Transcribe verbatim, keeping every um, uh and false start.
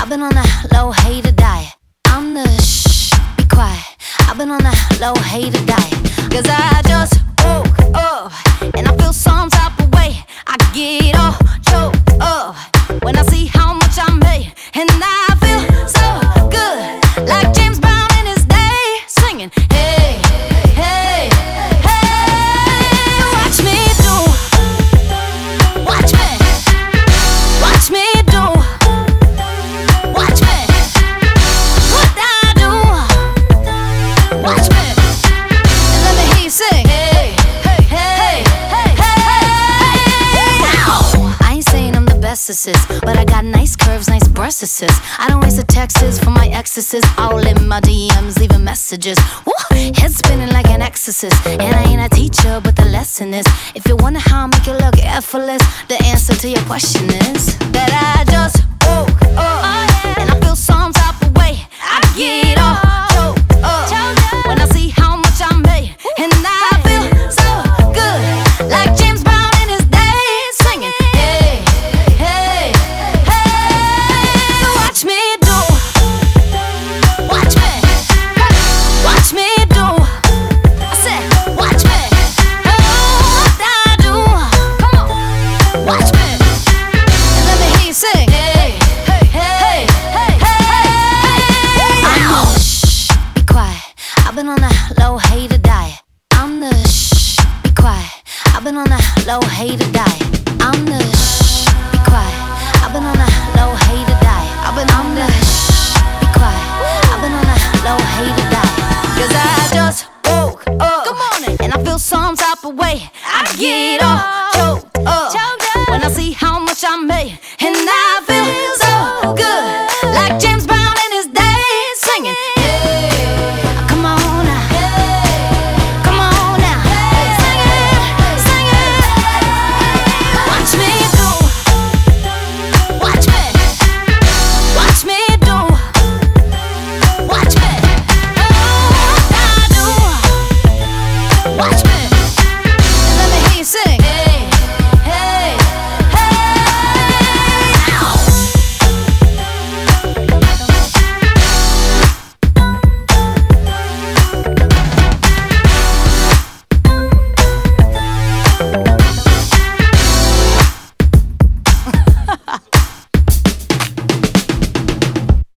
I've been on that low hater diet. I'm the shh, be quiet. I've been on that low hater diet. Cause I just woke up and I feel some type of way. I get all choked up when I see how much I made. And I feel so good, like James Brown in his day, singing, hey, hey, hey. Watch me do, watch me, watch me do, watch me, what I do, watch me, and let me hear you sing, hey, hey, hey, hey, hey, hey. I ain't saying I'm the best assist, but I got nice curves, nice breast assist. I don't waste the texts for my exorcist. All in my D Ms, leaving messages. Woo! Head spinning like an exorcist. And I ain't a teacher, but the lesson is, if you wonder how I make it look effortless, the answer to your question is that I just woke up and I feel some type of way. I get all choked up when I see how much I made. And I feel so good, like James Brown in his day, singing, hey, hey, hey. Watch me do, watch me, watch me do. I said, watch me, oh, what I do. Come on, watch me, and let me hear you sing, hey, hey, hey, hey, hey. I'm the shh, be quiet. I've been on that low hater diet. I'm the shh, be quiet. I've been on that low hater diet. I'm the shh, be quiet. I've been on that low hater diet. I've been on the shh, be quiet. I've been on that low hater diet. Cause I just woke up. Good morning. And I feel some type of way. I get all choked up when I see how much I made.